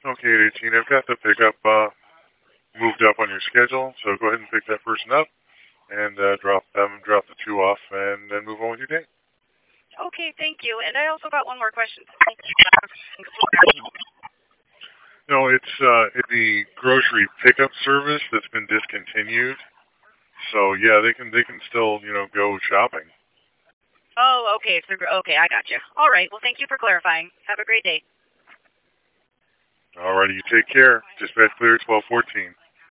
Okay, 18. I've got the pickup moved up on your schedule, so go ahead and pick that person up and drop the two off, and then move on with your day. Okay, thank you. And I also got one more question. No, it's the grocery pickup service that's been discontinued. So yeah, they can still go shopping. Oh, okay. Okay, I got you. All right. Well, thank you for clarifying. Have a great day. Alrighty, you take care. Dispatch clear 1214.